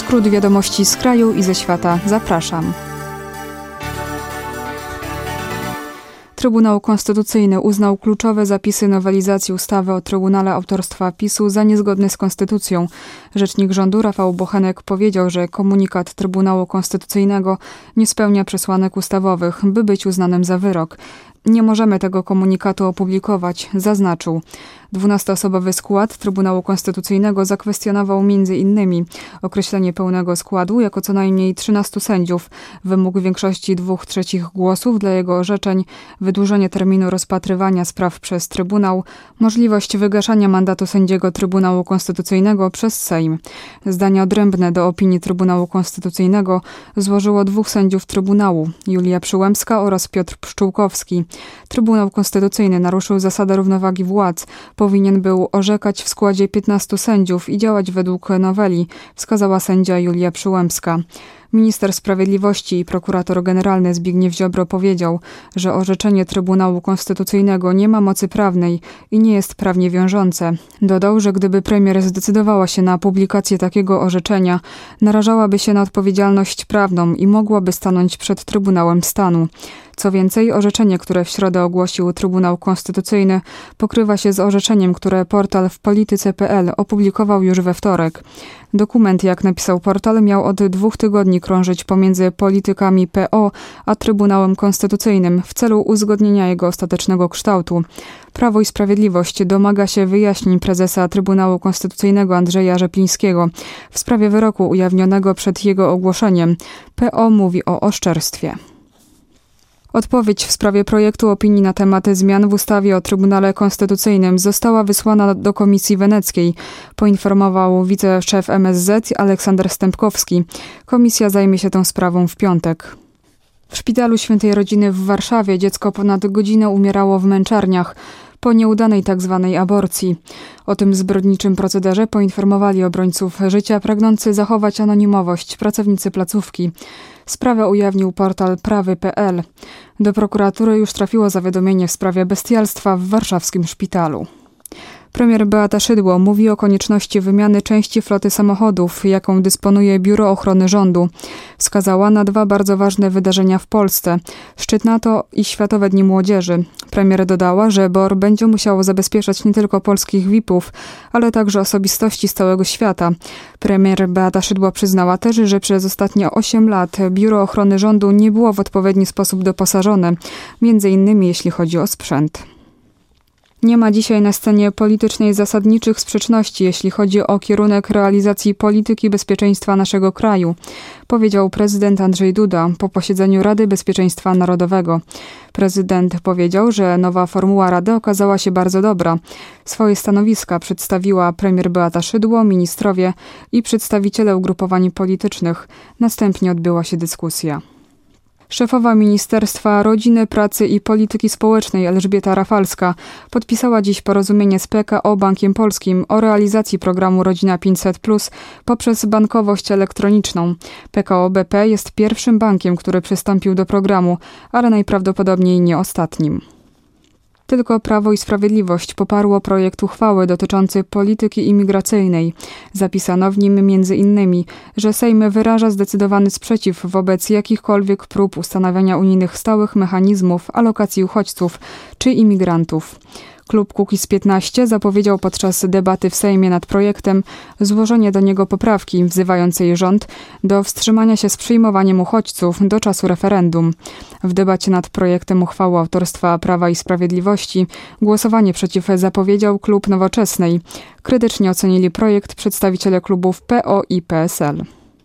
Skrót wiadomości z kraju i ze świata. Zapraszam. Trybunał Konstytucyjny uznał kluczowe zapisy nowelizacji ustawy o Trybunale autorstwa PiS-u za niezgodne z konstytucją. Rzecznik rządu Rafał Bochenek powiedział, że komunikat Trybunału Konstytucyjnego nie spełnia przesłanek ustawowych, by być uznanym za wyrok. Nie możemy tego komunikatu opublikować, zaznaczył. 12-osobowy skład Trybunału Konstytucyjnego zakwestionował m.in. określenie pełnego składu jako co najmniej 13 sędziów, wymóg większości 2/3 głosów dla jego orzeczeń, wydłużenie terminu rozpatrywania spraw przez Trybunał, możliwość wygaszania mandatu sędziego Trybunału Konstytucyjnego przez Sejm. Zdania odrębne do opinii Trybunału Konstytucyjnego złożyło 2 sędziów Trybunału, Julia Przyłębska oraz Piotr Pszczółkowski. Trybunał Konstytucyjny naruszył zasadę równowagi władz. Powinien był orzekać w składzie 15 sędziów i działać według noweli, wskazała sędzia Julia Przyłębska. Minister Sprawiedliwości i prokurator generalny Zbigniew Ziobro powiedział, że orzeczenie Trybunału Konstytucyjnego nie ma mocy prawnej i nie jest prawnie wiążące. Dodał, że gdyby premier zdecydowała się na publikację takiego orzeczenia, narażałaby się na odpowiedzialność prawną i mogłaby stanąć przed Trybunałem Stanu. Co więcej, orzeczenie, które w środę ogłosił Trybunał Konstytucyjny, pokrywa się z orzeczeniem, które portal wpolityce.pl opublikował już we wtorek. Dokument, jak napisał portal, miał od 2 tygodni krążyć pomiędzy politykami PO a Trybunałem Konstytucyjnym w celu uzgodnienia jego ostatecznego kształtu. Prawo i Sprawiedliwość domaga się wyjaśnień prezesa Trybunału Konstytucyjnego Andrzeja Rzeplińskiego w sprawie wyroku ujawnionego przed jego ogłoszeniem. PO mówi o oszczerstwie. Odpowiedź w sprawie projektu opinii na temat zmian w ustawie o Trybunale Konstytucyjnym została wysłana do Komisji Weneckiej, poinformował wiceszef MSZ Aleksander Stępkowski. Komisja zajmie się tą sprawą w piątek. W Szpitalu Świętej Rodziny w Warszawie dziecko ponad godzinę umierało w męczarniach po nieudanej tzw. aborcji. O tym zbrodniczym procederze poinformowali obrońców życia pragnący zachować anonimowość pracownicy placówki. Sprawę ujawnił portal prawy.pl. Do prokuratury już trafiło zawiadomienie w sprawie bestialstwa w warszawskim szpitalu. Premier Beata Szydło mówi o konieczności wymiany części floty samochodów, jaką dysponuje Biuro Ochrony Rządu. Wskazała na 2 bardzo ważne wydarzenia w Polsce. Szczyt NATO i Światowe Dni Młodzieży. Premier dodała, że BOR będzie musiało zabezpieczać nie tylko polskich VIP-ów, ale także osobistości z całego świata. Premier Beata Szydło przyznała też, że przez ostatnie 8 lat Biuro Ochrony Rządu nie było w odpowiedni sposób doposażone, między innymi jeśli chodzi o sprzęt. Nie ma dzisiaj na scenie politycznej zasadniczych sprzeczności, jeśli chodzi o kierunek realizacji polityki bezpieczeństwa naszego kraju, powiedział prezydent Andrzej Duda po posiedzeniu Rady Bezpieczeństwa Narodowego. Prezydent powiedział, że nowa formuła Rady okazała się bardzo dobra. Swoje stanowiska przedstawiła premier Beata Szydło, ministrowie i przedstawiciele ugrupowań politycznych. Następnie odbyła się dyskusja. Szefowa Ministerstwa Rodziny, Pracy i Polityki Społecznej Elżbieta Rafalska podpisała dziś porozumienie z PKO Bankiem Polskim o realizacji programu Rodzina 500+ poprzez bankowość elektroniczną. PKO BP jest pierwszym bankiem, który przystąpił do programu, ale najprawdopodobniej nie ostatnim. Tylko Prawo i Sprawiedliwość poparło projekt uchwały dotyczący polityki imigracyjnej. Zapisano w nim m.in., że Sejm wyraża zdecydowany sprzeciw wobec jakichkolwiek prób ustanawiania unijnych stałych mechanizmów alokacji uchodźców czy imigrantów. Klub Kukiz15 zapowiedział podczas debaty w Sejmie nad projektem złożenie do niego poprawki wzywającej rząd do wstrzymania się z przyjmowaniem uchodźców do czasu referendum. W debacie nad projektem uchwały autorstwa Prawa i Sprawiedliwości głosowanie przeciw zapowiedział klub Nowoczesnej. Krytycznie ocenili projekt przedstawiciele klubów PO i PSL.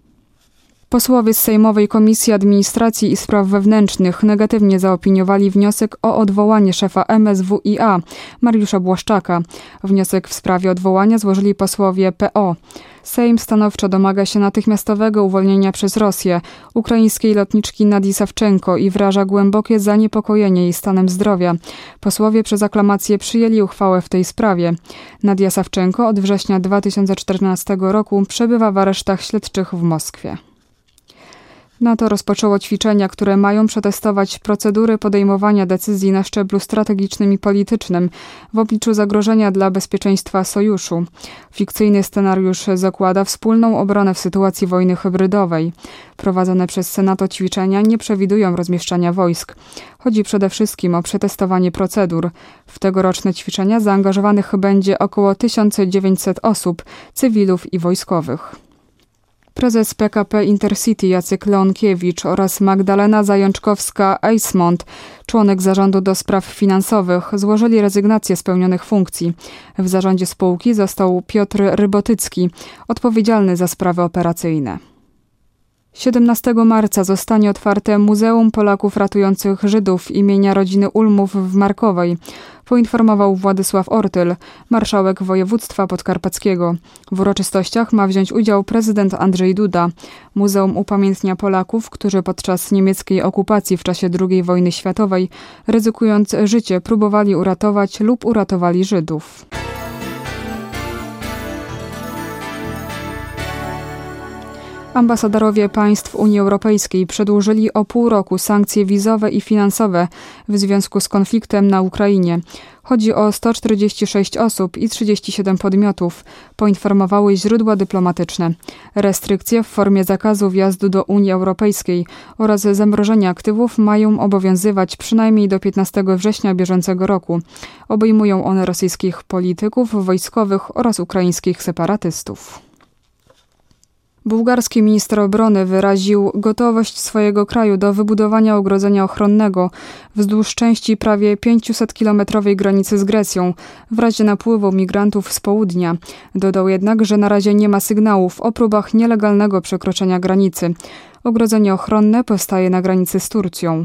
Posłowie z Sejmowej Komisji Administracji i Spraw Wewnętrznych negatywnie zaopiniowali wniosek o odwołanie szefa MSWiA, Mariusza Błaszczaka. Wniosek w sprawie odwołania złożyli posłowie PO. Sejm stanowczo domaga się natychmiastowego uwolnienia przez Rosję ukraińskiej lotniczki Nadii Sawczenko i wyraża głębokie zaniepokojenie jej stanem zdrowia. Posłowie przez aklamację przyjęli uchwałę w tej sprawie. Nadia Sawczenko od września 2014 roku przebywa w aresztach śledczych w Moskwie. NATO rozpoczęło ćwiczenia, które mają przetestować procedury podejmowania decyzji na szczeblu strategicznym i politycznym w obliczu zagrożenia dla bezpieczeństwa sojuszu. Fikcyjny scenariusz zakłada wspólną obronę w sytuacji wojny hybrydowej. Prowadzone przez NATO ćwiczenia nie przewidują rozmieszczania wojsk. Chodzi przede wszystkim o przetestowanie procedur. W tegoroczne ćwiczenia zaangażowanych będzie około 1900 osób, cywilów i wojskowych. Prezes PKP Intercity Jacek Leonkiewicz oraz Magdalena Zajączkowska-Eismont, członek zarządu do spraw finansowych, złożyli rezygnację z pełnionych funkcji. W zarządzie spółki został Piotr Rybotycki, odpowiedzialny za sprawy operacyjne. 17 marca zostanie otwarte Muzeum Polaków Ratujących Żydów imienia rodziny Ulmów w Markowej, poinformował Władysław Ortyl, marszałek województwa podkarpackiego. W uroczystościach ma wziąć udział prezydent Andrzej Duda. Muzeum upamiętnia Polaków, którzy podczas niemieckiej okupacji w czasie II wojny światowej, ryzykując życie, próbowali uratować lub uratowali Żydów. Ambasadorowie państw Unii Europejskiej przedłużyli o pół roku sankcje wizowe i finansowe w związku z konfliktem na Ukrainie. Chodzi o 146 osób i 37 podmiotów, poinformowały źródła dyplomatyczne. Restrykcje w formie zakazu wjazdu do Unii Europejskiej oraz zamrożenia aktywów mają obowiązywać przynajmniej do 15 września bieżącego roku. Obejmują one rosyjskich polityków, wojskowych oraz ukraińskich separatystów. Bułgarski minister obrony wyraził gotowość swojego kraju do wybudowania ogrodzenia ochronnego wzdłuż części prawie 500-kilometrowej granicy z Grecją w razie napływu migrantów z południa. Dodał jednak, że na razie nie ma sygnałów o próbach nielegalnego przekroczenia granicy. Ogrodzenie ochronne powstaje na granicy z Turcją.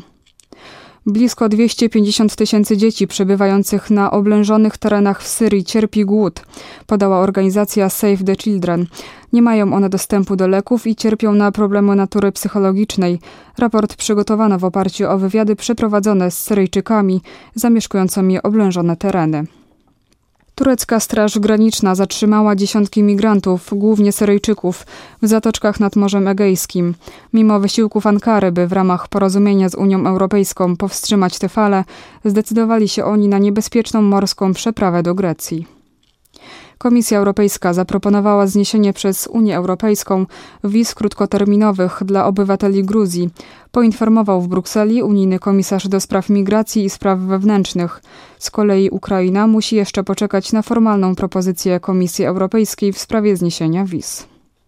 Blisko 250 000 dzieci przebywających na oblężonych terenach w Syrii cierpi głód, podała organizacja Save the Children. Nie mają one dostępu do leków i cierpią na problemy natury psychologicznej. Raport przygotowano w oparciu o wywiady przeprowadzone z Syryjczykami zamieszkującymi oblężone tereny. Turecka Straż Graniczna zatrzymała dziesiątki migrantów, głównie Syryjczyków, w zatoczkach nad Morzem Egejskim. Mimo wysiłków Ankary, by w ramach porozumienia z Unią Europejską powstrzymać te fale, zdecydowali się oni na niebezpieczną morską przeprawę do Grecji. Komisja Europejska zaproponowała zniesienie przez Unię Europejską wiz krótkoterminowych dla obywateli Gruzji, poinformował w Brukseli unijny komisarz do spraw migracji i spraw wewnętrznych. Z kolei Ukraina musi jeszcze poczekać na formalną propozycję Komisji Europejskiej w sprawie zniesienia wiz.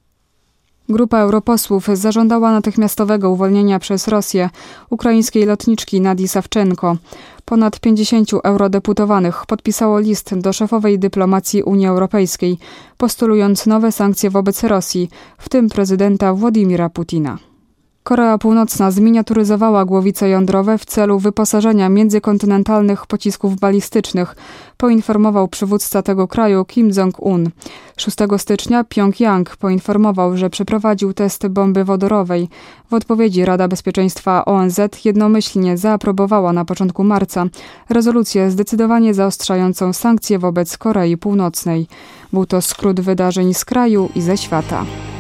Grupa europosłów zażądała natychmiastowego uwolnienia przez Rosję ukraińskiej lotniczki Nadii Sawczenko. Ponad 50 eurodeputowanych podpisało list do szefowej dyplomacji Unii Europejskiej, postulując nowe sankcje wobec Rosji, w tym prezydenta Władimira Putina. Korea Północna zminiaturyzowała głowice jądrowe w celu wyposażenia międzykontynentalnych pocisków balistycznych, poinformował przywódca tego kraju Kim Jong-un. 6 stycznia Pjongjang poinformował, że przeprowadził test bomby wodorowej. W odpowiedzi Rada Bezpieczeństwa ONZ jednomyślnie zaaprobowała na początku marca rezolucję zdecydowanie zaostrzającą sankcje wobec Korei Północnej. Był to skrót wydarzeń z kraju i ze świata.